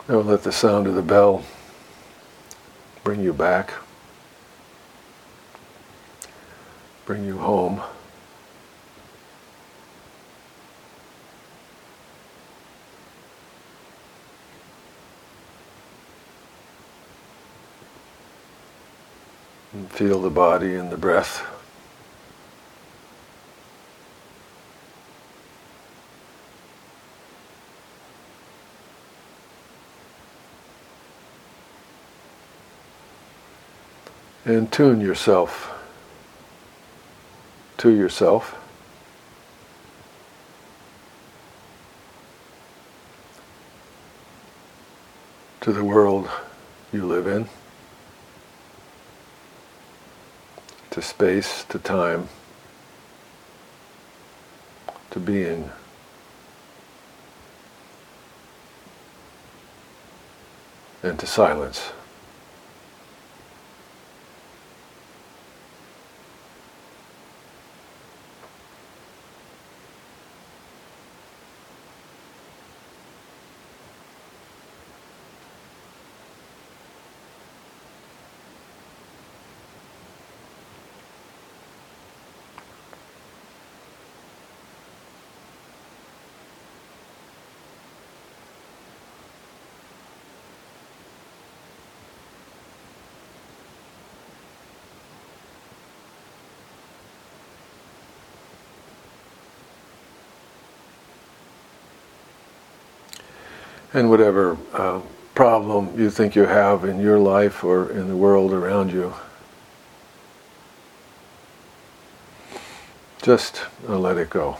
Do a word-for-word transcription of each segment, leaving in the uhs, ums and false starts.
Now let the sound of the bell bring you back, bring you home. And feel the body and the breath. And tune yourself to yourself. To the world you live in. To space, to time, to being. And to silence. And whatever uh, problem you think you have in your life or in the world around you, just uh, let it go.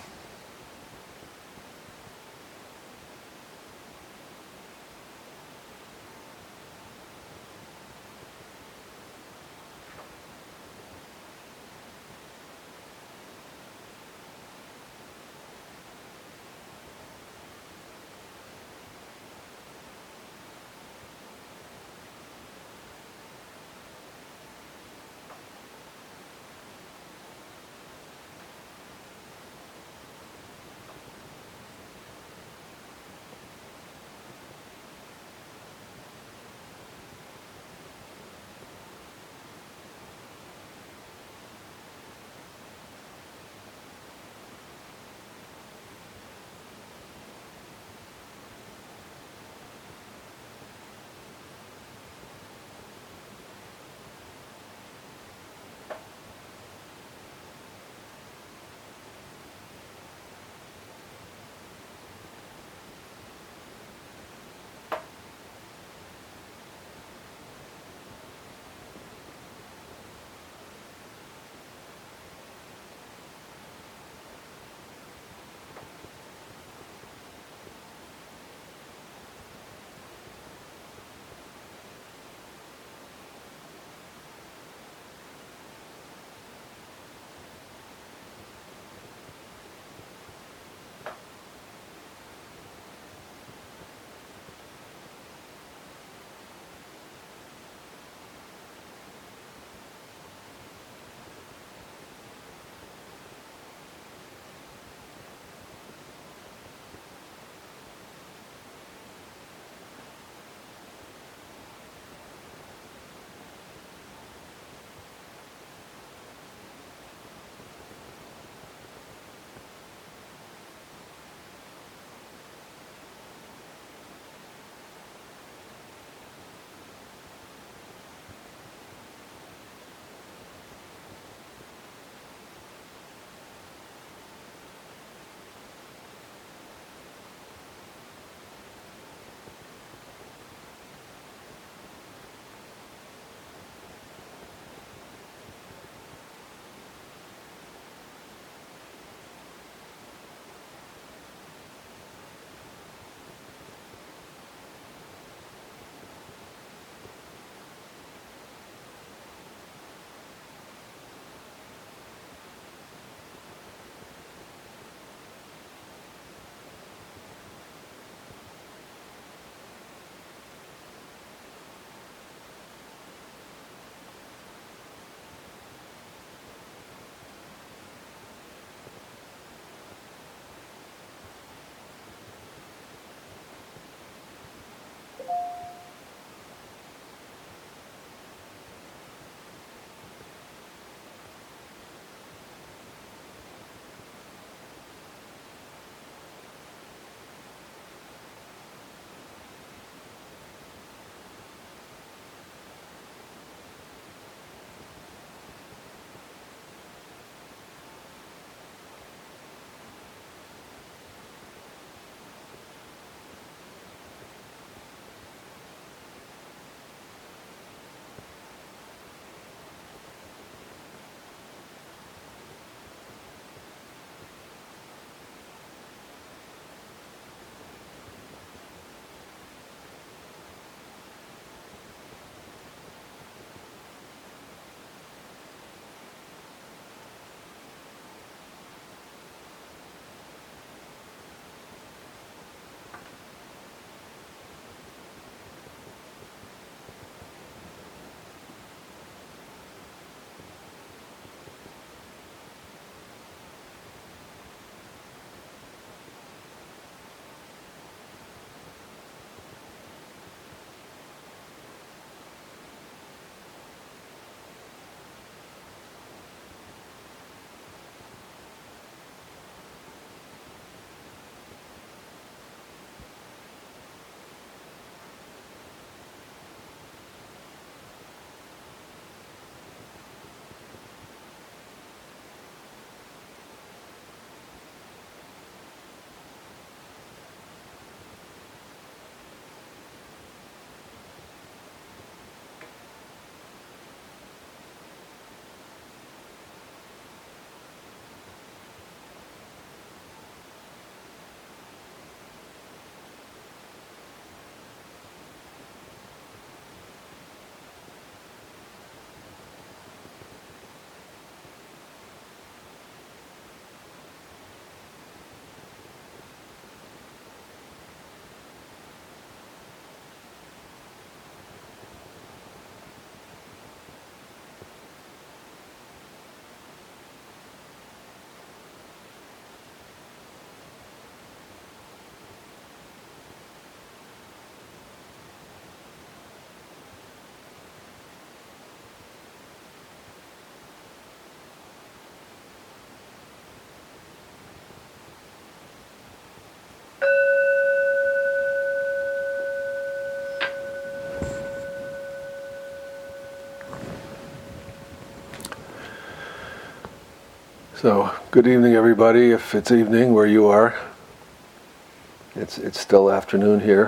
So, good evening, everybody. If it's evening where you are, it's it's still afternoon here.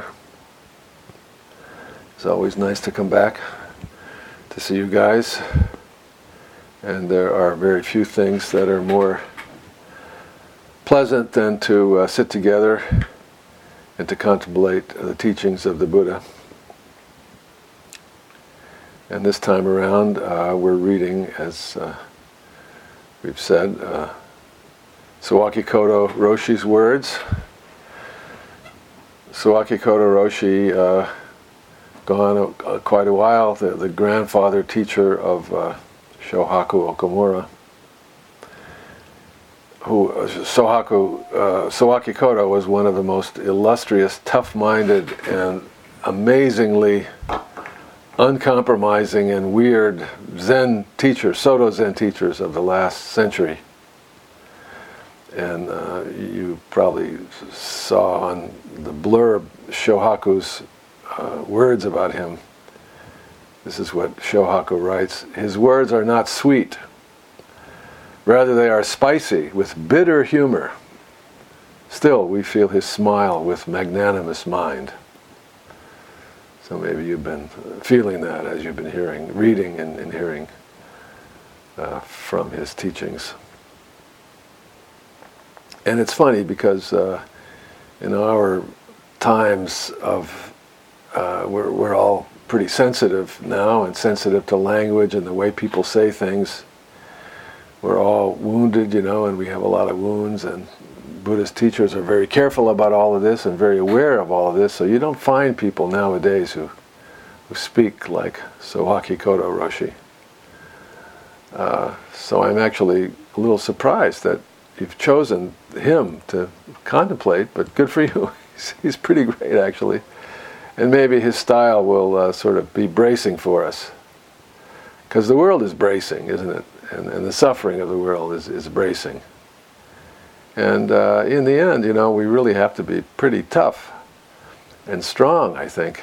It's always nice to come back to see you guys. And there are very few things that are more pleasant than to uh, sit together and to contemplate the teachings of the Buddha. And this time around, uh, we're reading, as uh, we've said, uh, Sawakikoto Roshi's words. Sawakikoto Roshi, uh, gone uh, quite a while, the, the grandfather teacher of uh, Shohaku Okumura, who uh, Sohaku, uh, Sawakikoto was one of the most illustrious, tough-minded, and amazingly uncompromising and weird Zen teachers, Soto Zen teachers of the last century. And uh, you probably saw on the blurb Shohaku's uh, words about him. This is what Shohaku writes: his words are not sweet. Rather, they are spicy, with bitter humor. Still, we feel his smile with magnanimous mind. So maybe you've been feeling that as you've been hearing, reading and, and hearing uh, from his teachings. And it's funny because uh, in our times of, uh, we're, we're all pretty sensitive now, and sensitive to language and the way people say things. We're all wounded, you know, and we have a lot of wounds, and Buddhist teachers are very careful about all of this and very aware of all of this, so you don't find people nowadays who, who speak like Sawakikoto Roshi. Uh, so I'm actually a little surprised that you've chosen him to contemplate, but good for you. he's, he's pretty great, actually. And maybe his style will uh, sort of be bracing for us. Because the world is bracing, isn't it? And, and the suffering of the world is, is bracing. And uh, in the end, you know, we really have to be pretty tough and strong, I think.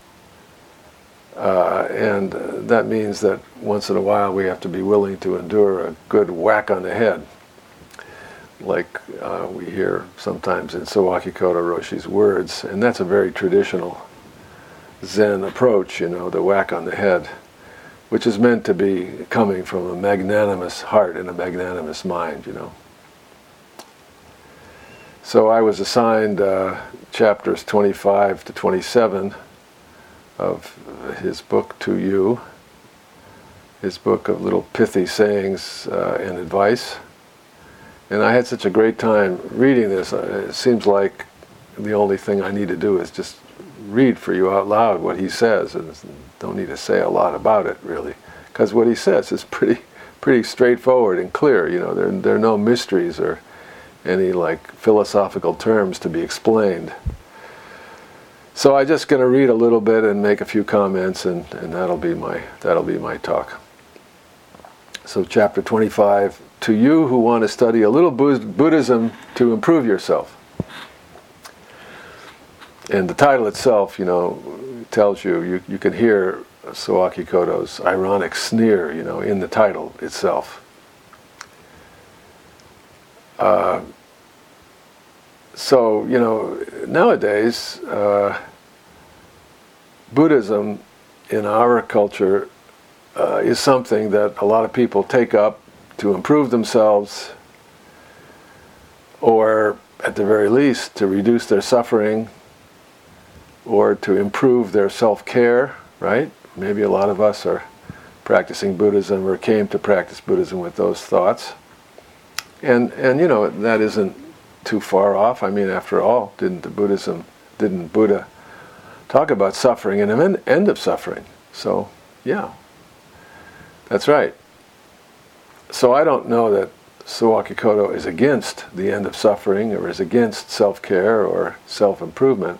Uh, and uh, that means that once in a while we have to be willing to endure a good whack on the head, like uh, we hear sometimes in Sawakikoto Roshi's words. And that's a very traditional Zen approach, you know, the whack on the head, which is meant to be coming from a magnanimous heart and a magnanimous mind, you know. So I was assigned uh, chapters twenty-five to twenty-seven of his book, To You, his book of little pithy sayings uh, and advice. And I had such a great time reading this. It seems like the only thing I need to do is just read for you out loud what he says, and don't need to say a lot about it, really, because what he says is pretty pretty straightforward and clear. You know, there, there are no mysteries or any like philosophical terms to be explained. So I'm just going to read a little bit and make a few comments, and, and that'll be my that'll be my talk. So chapter twenty-five, to you who want to study a little Buddhism to improve yourself. And the title itself, you know, tells you, you, you can hear Sawakikoto's ironic sneer, you know, in the title itself. Uh, so, you know, nowadays, uh, Buddhism in our culture uh, is something that a lot of people take up to improve themselves, or at the very least to reduce their suffering, or to improve their self-care, right? Maybe a lot of us are practicing Buddhism or came to practice Buddhism with those thoughts. And, and you know, that isn't too far off. I mean, after all, didn't the Buddhism, didn't Buddha talk about suffering and an end of suffering? So, yeah, that's right. So I don't know that Sawakikoto is against the end of suffering or is against self-care or self-improvement.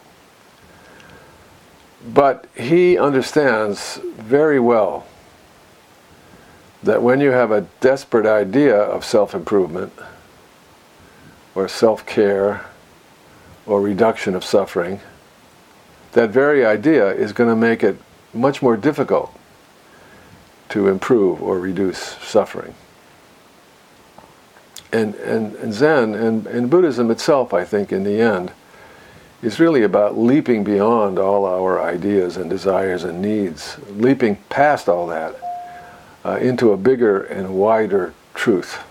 But he understands very well that when you have a desperate idea of self-improvement or self-care or reduction of suffering, that very idea is going to make it much more difficult to improve or reduce suffering. And, and, and Zen and, and Buddhism itself, I think, in the end, is really about leaping beyond all our ideas and desires and needs, leaping past all that uh, into a bigger and wider truth.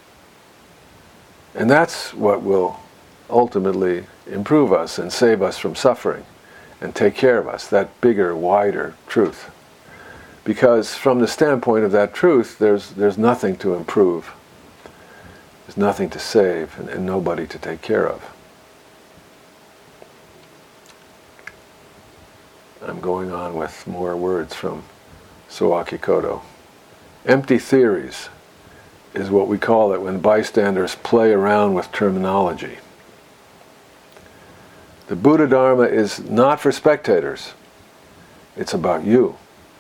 And that's what will ultimately improve us and save us from suffering and take care of us, that bigger, wider truth. Because from the standpoint of that truth, there's, there's nothing to improve. There's nothing to save and, and nobody to take care of. I'm going on with more words from Sawaki Kodo. Empty theories is what we call it when bystanders play around with terminology. The Buddha Dharma is not for spectators. It's about you.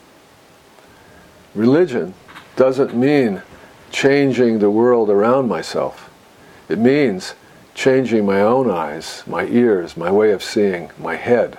Religion doesn't mean changing the world around myself. It means changing my own eyes, my ears, my way of seeing, my head.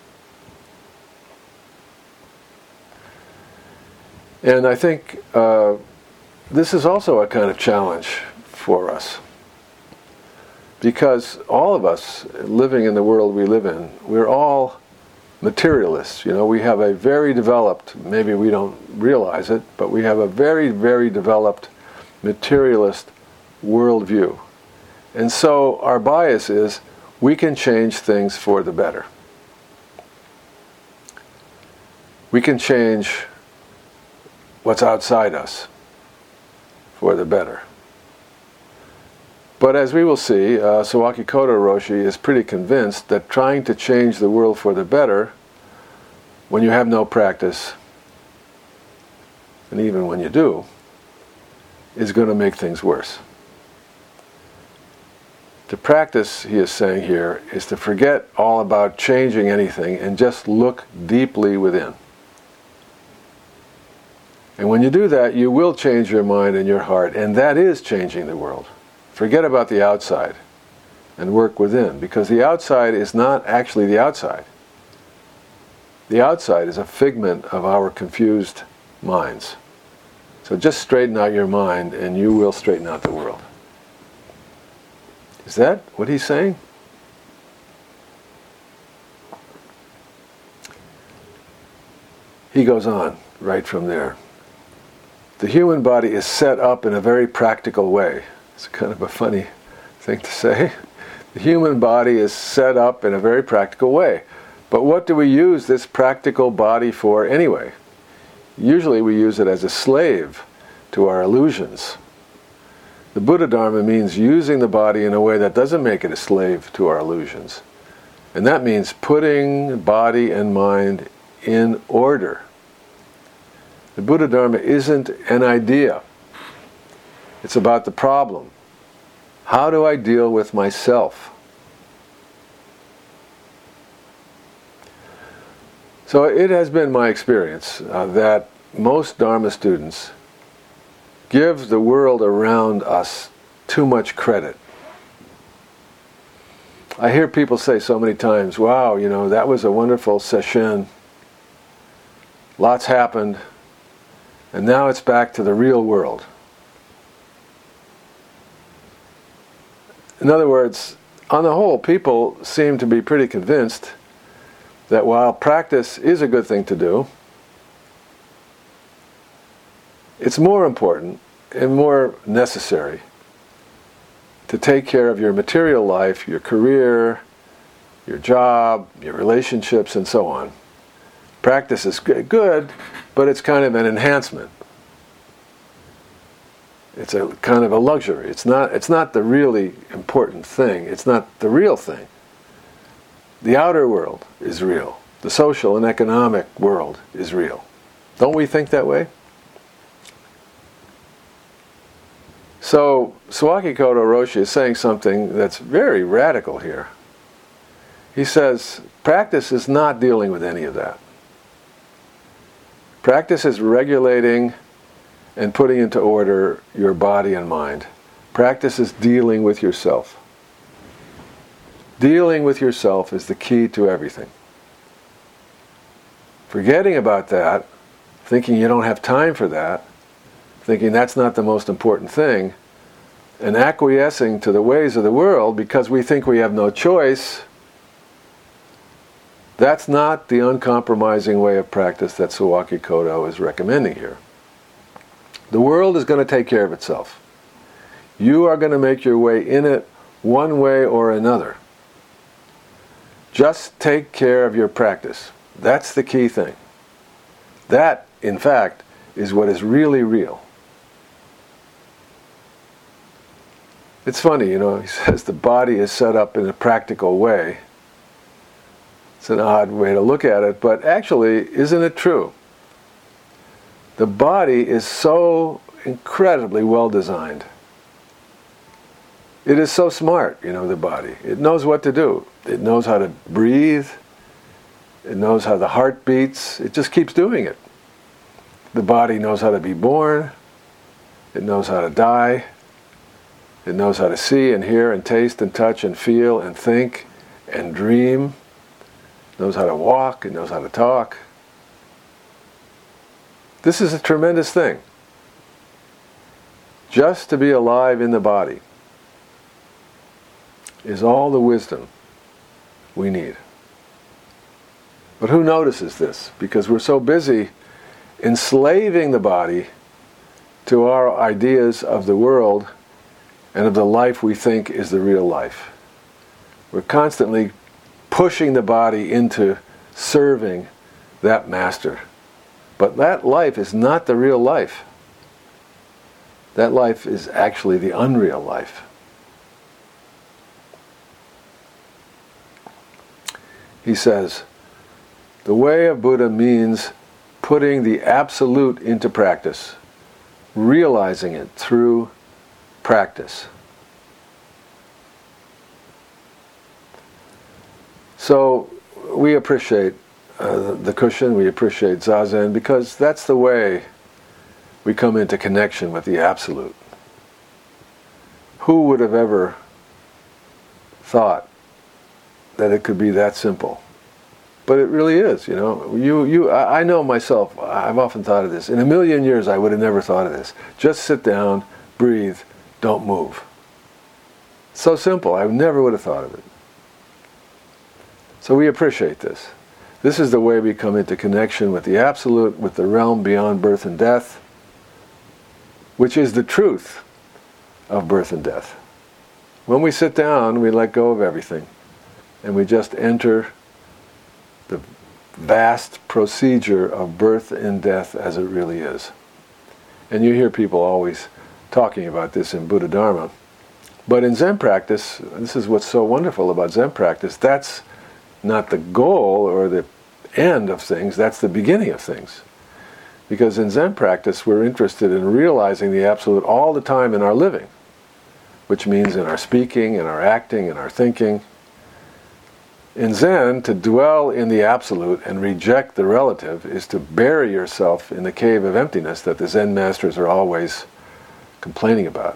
And I think uh, this is also a kind of challenge for us. Because all of us living in the world we live in, we're all materialists. You know, we have a very developed, maybe we don't realize it, but we have a very, very developed materialist worldview. And so our bias is we can change things for the better. We can change what's outside us for the better. But as we will see, uh, Sawaki Kodo Roshi is pretty convinced that trying to change the world for the better, when you have no practice, and even when you do, is going to make things worse. To practice, he is saying here, is to forget all about changing anything and just look deeply within. And when you do that, you will change your mind and your heart, and that is changing the world. Forget about the outside and work within, because the outside is not actually the outside. The outside is a figment of our confused minds. So just straighten out your mind and you will straighten out the world. Is that what he's saying? He goes on right from there. The human body is set up in a very practical way. It's kind of a funny thing to say. The human body is set up in a very practical way. But what do we use this practical body for anyway? Usually we use it as a slave to our illusions. The Buddha Dharma means using the body in a way that doesn't make it a slave to our illusions. And that means putting body and mind in order. The Buddha Dharma isn't an idea. It's about the problem. How do I deal with myself? So it has been my experience uh, that most Dharma students give the world around us too much credit. I hear people say so many times, wow, you know, that was a wonderful session. Lots happened. And now it's back to the real world. In other words, on the whole, people seem to be pretty convinced that while practice is a good thing to do, it's more important and more necessary to take care of your material life, your career, your job, your relationships, and so on. Practice is good, but it's kind of an enhancement. It's a kind of a luxury. It's not, it's not the really important thing. It's not the real thing. The outer world is real. The social and economic world is real. Don't we think that way? So, Sawaki Kodo Roshi is saying something that's very radical here. He says, practice is not dealing with any of that. Practice is regulating and putting into order your body and mind. Practice is dealing with yourself. Dealing with yourself is the key to everything. Forgetting about that, thinking you don't have time for that, thinking that's not the most important thing, and acquiescing to the ways of the world because we think we have no choice, that's not the uncompromising way of practice that Sawaki Kodo is recommending here. The world is going to take care of itself. You are going to make your way in it one way or another. Just take care of your practice. That's the key thing. That, in fact, is what is really real. It's funny, you know, he says the body is set up in a practical way. It's an odd way to look at it, but actually, isn't it true? The body is so incredibly well designed. It is so smart, you know, the body. It knows what to do. It knows how to breathe. It knows how the heart beats. It just keeps doing it. The body knows how to be born. It knows how to die. It knows how to see and hear and taste and touch and feel and think and dream. It knows how to walk. It knows how to talk. This is a tremendous thing. Just to be alive in the body is all the wisdom we need. But who notices this? Because we're so busy enslaving the body to our ideas of the world and of the life we think is the real life. We're constantly pushing the body into serving that master. But that life is not the real life. That life is actually the unreal life. He says, the way of Buddha means putting the absolute into practice, realizing it through practice. So we appreciate uh, the cushion, we appreciate Zazen, because that's the way we come into connection with the absolute. Who would have ever thought that it could be that simple? But it really is, you know. You, you, I, I know myself, I've often thought of this. In a million years I would have never thought of this. Just sit down, breathe, don't move. So simple, I never would have thought of it. So we appreciate this. This is the way we come into connection with the absolute, with the realm beyond birth and death, which is the truth of birth and death. When we sit down, we let go of everything, and we just enter the vast procedure of birth and death as it really is. And you hear people always talking about this in Buddha Dharma. But in Zen practice, this is what's so wonderful about Zen practice, that's not the goal or the end of things, that's the beginning of things. Because in Zen practice, we're interested in realizing the absolute all the time in our living, which means in our speaking, in our acting, in our thinking. In Zen, to dwell in the absolute and reject the relative is to bury yourself in the cave of emptiness that the Zen masters are always complaining about.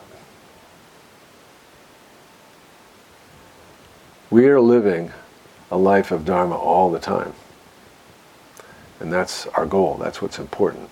We are living a life of Dharma all the time. And that's our goal, that's what's important.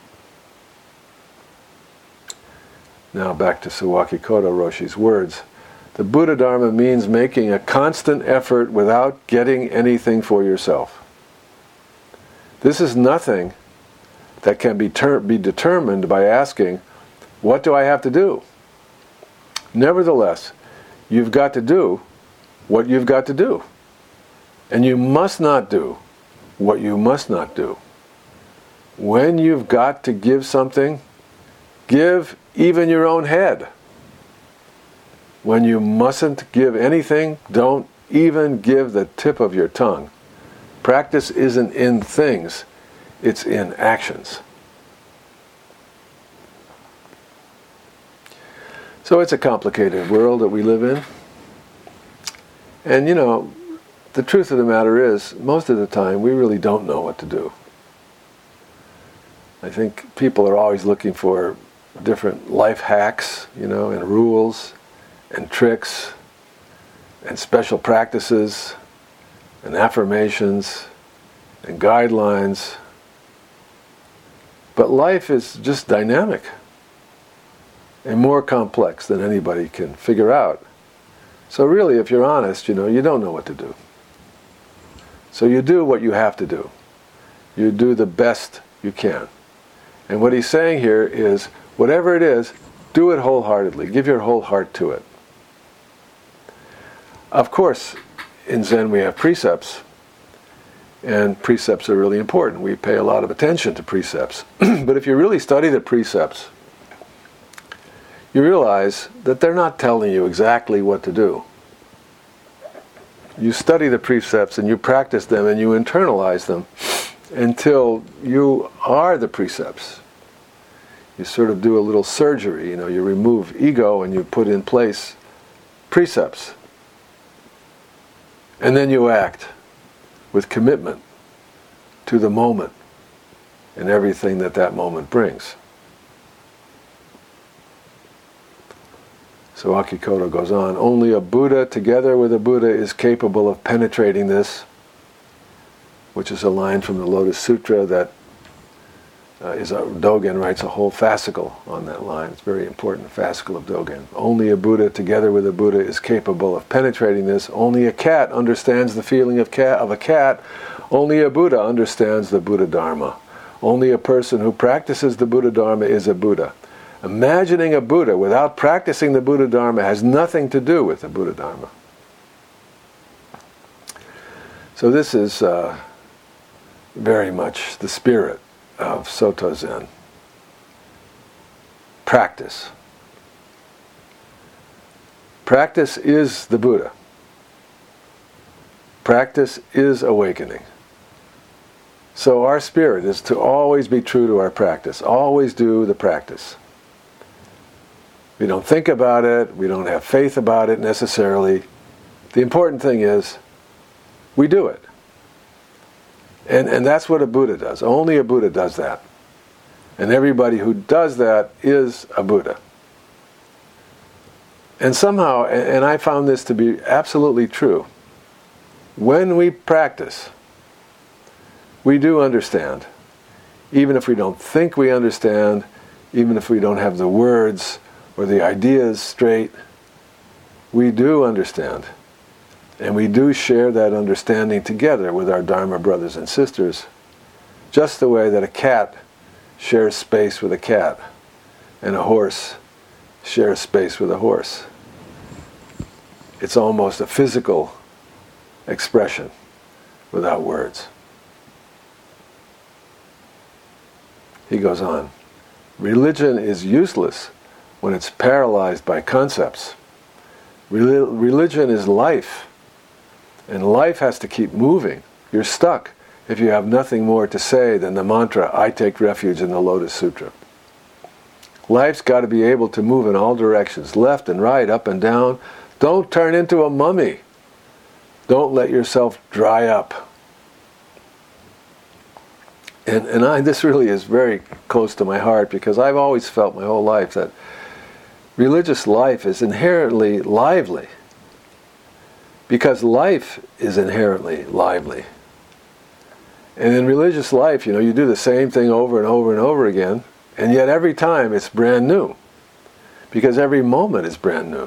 Now back to Sawaki Kodo Roshi's words. The Buddha Dharma means making a constant effort without getting anything for yourself. This is nothing that can be, ter- be determined by asking, what do I have to do? Nevertheless, you've got to do what you've got to do. And you must not do what you must not do. When you've got to give something, give even your own head. When you mustn't give anything, don't even give the tip of your tongue. Practice isn't in things, it's in actions. So it's a complicated world that we live in. And you know, the truth of the matter is, most of the time we really don't know what to do. I think people are always looking for different life hacks, you know, and rules and tricks and special practices and affirmations and guidelines. But life is just dynamic. and more complex than anybody can figure out. So really, if you're honest, you know, you don't know what to do. So you do what you have to do. You do the best you can. And what he's saying here is, whatever it is, do it wholeheartedly. Give your whole heart to it. Of course, in Zen we have precepts, and precepts are really important. We pay a lot of attention to precepts. But if you really study the precepts, you realize that they're not telling you exactly what to do. You study the precepts and you practice them and you internalize them until you are the precepts. You sort of do a little surgery, you know, you remove ego and you put in place precepts. And then you act with commitment to the moment and everything that that moment brings. So Akikoto goes on, only a Buddha together with a Buddha is capable of penetrating this, which is a line from the Lotus Sutra that uh, is a, Dogen writes a whole fascicle on that line. It's a very important fascicle of Dogen. Only a Buddha together with a Buddha is capable of penetrating this. Only a cat understands the feeling of, cat, of a cat. Only a Buddha understands the Buddha Dharma. Only a person who practices the Buddha Dharma is a Buddha. Imagining a Buddha without practicing the Buddha Dharma has nothing to do with the Buddha Dharma. So this is uh, very much the spirit of Soto Zen. Practice. Practice is the Buddha. Practice is awakening. So our spirit is to always be true to our practice. Always do the practice. We don't think about it, we don't have faith about it necessarily. The important thing is, we do it. And, and that's what a Buddha does. Only a Buddha does that. And everybody who does that is a Buddha. And somehow, and I found this to be absolutely true, when we practice, we do understand. Even if we don't think we understand, even if we don't have the words or the ideas straight, we do understand. And we do share that understanding together with our Dharma brothers and sisters, just the way that a cat shares space with a cat, and a horse shares space with a horse. It's almost a physical expression without words. He goes on, religion is useless when it's paralyzed by concepts. Rel- religion is life, and life has to keep moving. You're stuck if you have nothing more to say than the mantra, I take refuge in the Lotus Sutra. Life's got to be able to move in all directions, left and right, up and down. Don't turn into a mummy. Don't let yourself dry up. And, and I, this really is very close to my heart, because I've always felt my whole life that religious life is inherently lively, because life is inherently lively. And in religious life, you know, you do the same thing over and over and over again, and yet every time it's brand new, because every moment is brand new.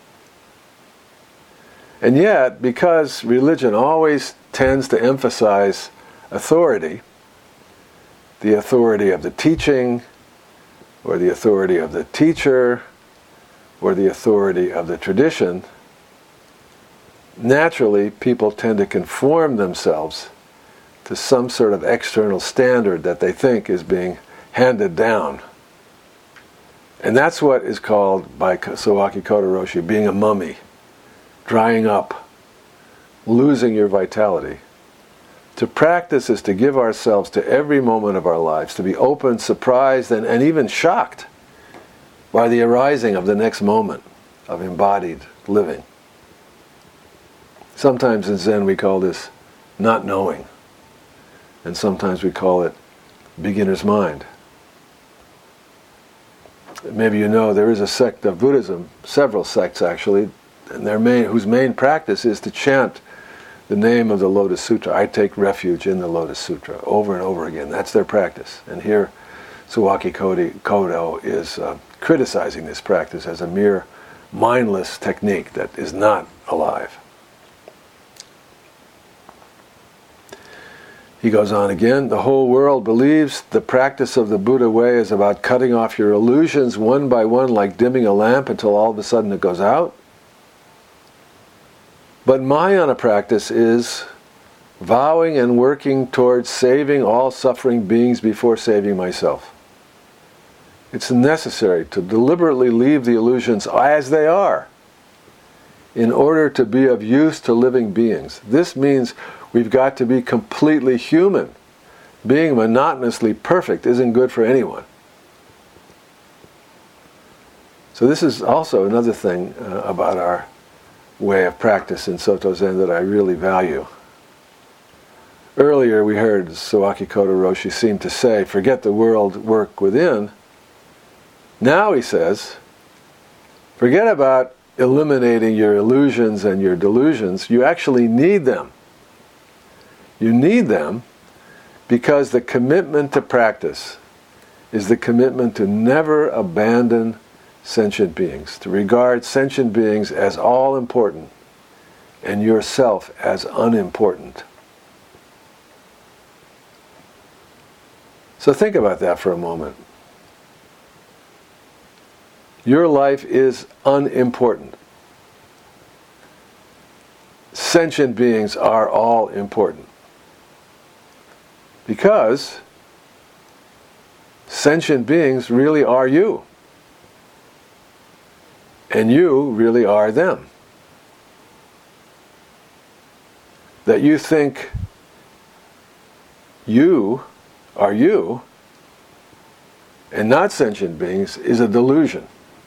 And yet, because religion always tends to emphasize authority, the authority of the teaching, or the authority of the teacher, or the authority of the tradition, naturally people tend to conform themselves to some sort of external standard that they think is being handed down. And that's what is called by Sawaki Kodo Roshi being a mummy, drying up, losing your vitality. To practice is to give ourselves to every moment of our lives, to be open, surprised, and, and even shocked by the arising of the next moment of embodied living. Sometimes in Zen we call this not knowing, and sometimes we call it beginner's mind. Maybe you know there is a sect of Buddhism, several sects actually, and their main, whose main practice is to chant the name of the Lotus Sutra. I take refuge in the Lotus Sutra, over and over again. That's their practice. And here Sawaki Kodo is uh, criticizing this practice as a mere mindless technique that is not alive. He goes on again, the whole world believes the practice of the Buddha way is about cutting off your illusions one by one like dimming a lamp until all of a sudden it goes out. But Mahayana practice is vowing and working towards saving all suffering beings before saving myself. It's necessary to deliberately leave the illusions as they are in order to be of use to living beings. This means we've got to be completely human. Being monotonously perfect isn't good for anyone. So this is also another thing uh, about our way of practice in Soto Zen that I really value. Earlier we heard Sawaki Kodo Roshi seem to say, forget the world, work within. Now he says, forget about eliminating your illusions and your delusions. You actually need them. You need them because the commitment to practice is the commitment to never abandon sentient beings, to regard sentient beings as all important and yourself as unimportant. So think about that for a moment. Your life is unimportant. Sentient beings are all important. Because sentient beings really are you. And you really are them. That you think you are you and not sentient beings is a delusion.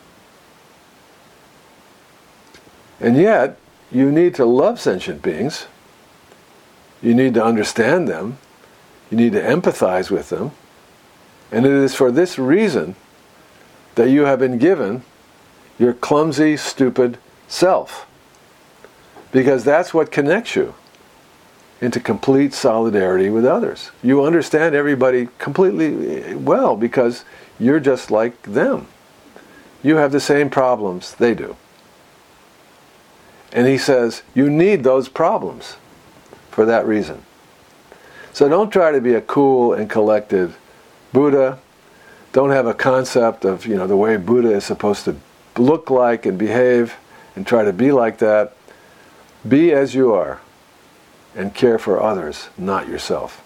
And yet, you need to love sentient beings. You need to understand them. You need to empathize with them. And it is for this reason that you have been given your clumsy, stupid self. Because that's what connects you into complete solidarity with others. You understand everybody completely well because you're just like them. You have the same problems they do. And he says, you need those problems for that reason. So don't try to be a cool and collected Buddha. Don't have a concept of, you know, the way Buddha is supposed to look like and behave and try to be like that. Be as you are and care for others, not yourself.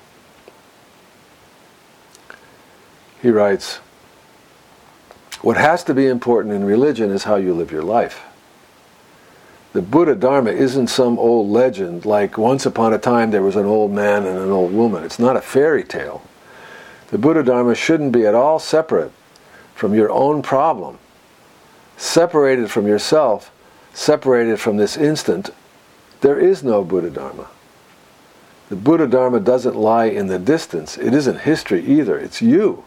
He writes, what has to be important in religion is how you live your life. The Buddha Dharma isn't some old legend like once upon a time there was an old man and an old woman. It's not a fairy tale. The Buddha Dharma shouldn't be at all separate from your own problem. Separated from yourself, separated from this instant, there is no Buddha Dharma. The Buddha Dharma doesn't lie in the distance. It isn't history either. It's you.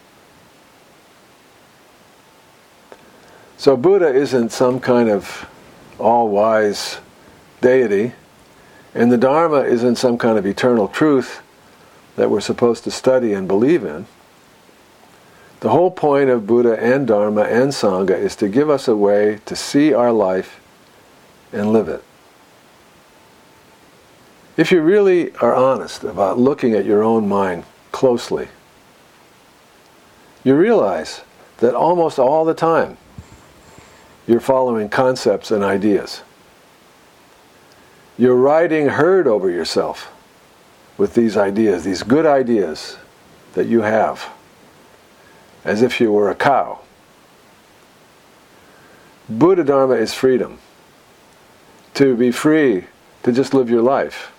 So Buddha isn't some kind of all-wise deity, and the Dharma isn't some kind of eternal truth that we're supposed to study and believe in. The whole point of Buddha and Dharma and Sangha is to give us a way to see our life and live it. If you really are honest about looking at your own mind closely, you realize that almost all the time you're following concepts and ideas. You're riding herd over yourself with these ideas, these good ideas that you have, as if you were a cow. Buddha Dharma is freedom. To be free, to just live your life.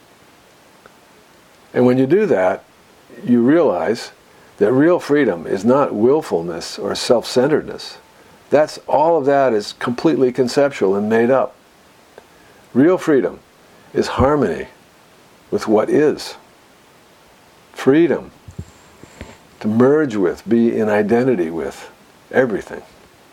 And when you do that, you realize that real freedom is not willfulness or self-centeredness. That's all of that is completely conceptual and made up. Real freedom is harmony with what is. Freedom to merge with, be in identity with everything.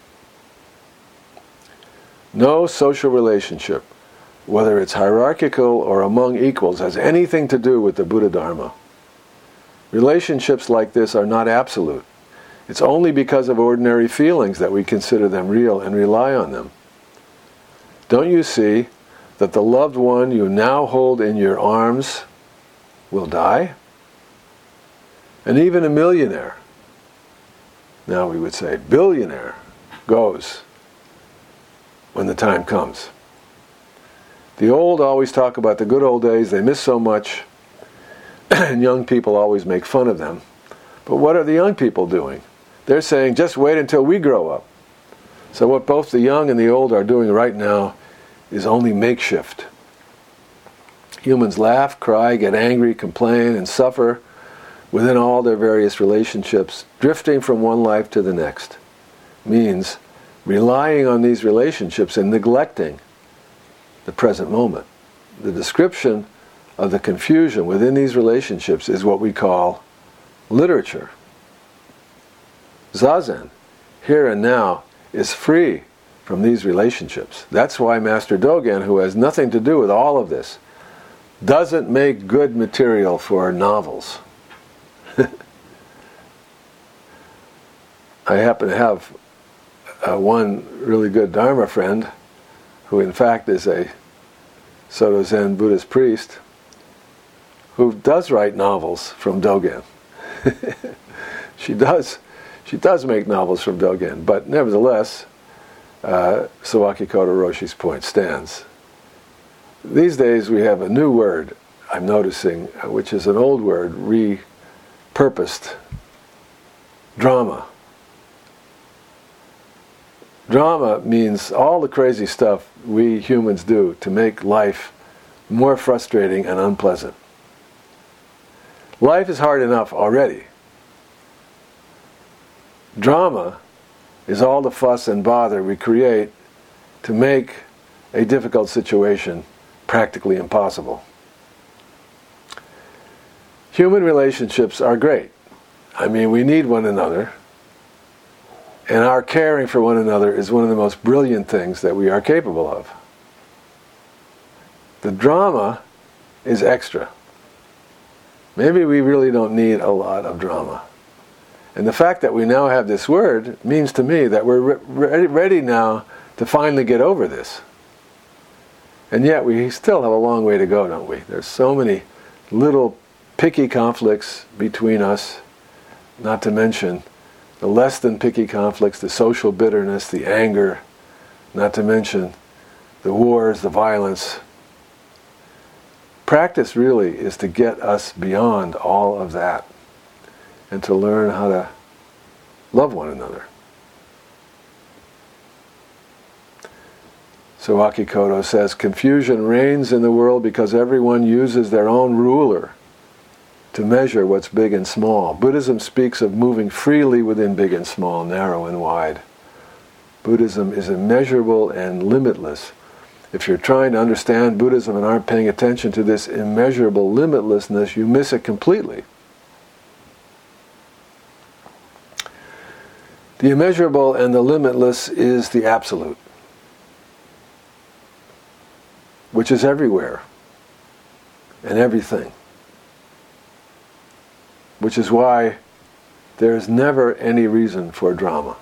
No social relationship, whether it's hierarchical or among equals, has anything to do with the Buddha Dharma. Relationships like this are not absolute. It's only because of ordinary feelings that we consider them real and rely on them. Don't you see that the loved one you now hold in your arms will die? And even a millionaire, now we would say billionaire, goes when the time comes. The old always talk about the good old days, they miss so much, and young people always make fun of them. But what are the young people doing? They're saying, just wait until we grow up. So what both the young and the old are doing right now is only makeshift. Humans laugh, cry, get angry, complain, and suffer within all their various relationships. Drifting from one life to the next means relying on these relationships and neglecting the present moment. The description of the confusion within these relationships is what we call literature. Zazen, here and now, is free from these relationships. That's why Master Dogen, who has nothing to do with all of this, doesn't make good material for novels. I happen to have uh, one really good Dharma friend who in fact is a Soto Zen Buddhist priest who does write novels from Dogen. she does she does make novels from Dogen, but nevertheless uh, Sawaki Koto Roshi's point stands. These days we have a new word I'm noticing, which is an old word repurposed: drama. Drama means all the crazy stuff we humans do to make life more frustrating and unpleasant. Life is hard enough already. Drama is all the fuss and bother we create to make a difficult situation practically impossible. Human relationships are great. I mean, we need one another. And our caring for one another is one of the most brilliant things that we are capable of. The drama is extra. Maybe we really don't need a lot of drama. And the fact that we now have this word means to me that we're re- ready now to finally get over this. And yet we still have a long way to go, don't we? There's so many little picky conflicts between us, not to mention the less than picky conflicts, the social bitterness, the anger, not to mention the wars, the violence. Practice really is to get us beyond all of that and to learn how to love one another. Sawaki Koto says, confusion reigns in the world because everyone uses their own ruler to measure what's big and small. Buddhism speaks of moving freely within big and small, narrow and wide. Buddhism is immeasurable and limitless. If you're trying to understand Buddhism and aren't paying attention to this immeasurable limitlessness, you miss it completely. The immeasurable and the limitless is the absolute, which is everywhere and everything. Which is why there is never any reason for drama.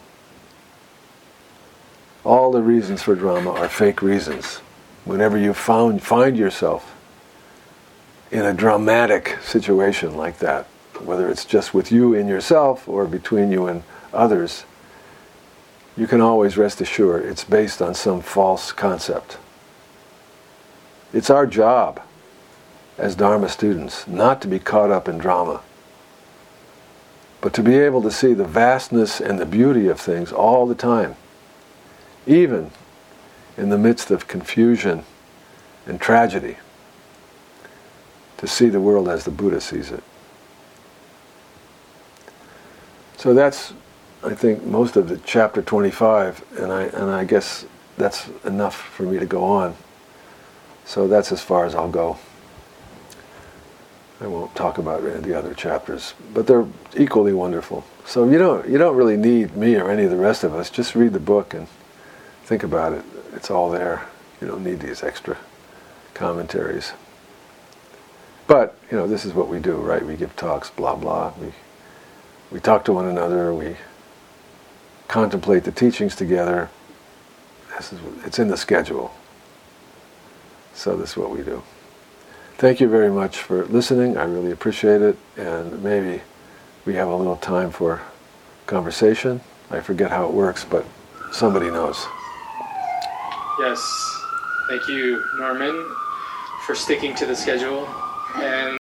All the reasons for drama are fake reasons. Whenever you found, find yourself in a dramatic situation like that, whether it's just with you and yourself or between you and others, you can always rest assured it's based on some false concept. It's our job as Dharma students not to be caught up in drama, but to be able to see the vastness and the beauty of things all the time, even in the midst of confusion and tragedy, to see the world as the Buddha sees it. So that's, I think, most of the chapter twenty-five, and I and I guess that's enough for me to go on. So that's as far as I'll go. I won't talk about any of the other chapters, but they're equally wonderful. So you don't you don't really need me or any of the rest of us. Just read the book and think about it. It's all there. You don't need these extra commentaries. But, you know, this is what we do, right? We give talks, blah, blah. We, we talk to one another. We contemplate the teachings together. This is, it's in the schedule. So this is what we do. Thank you very much for listening. I really appreciate it. And maybe we have a little time for conversation. I forget how it works, but somebody knows. Yes. Thank you, Norman, for sticking to the schedule. And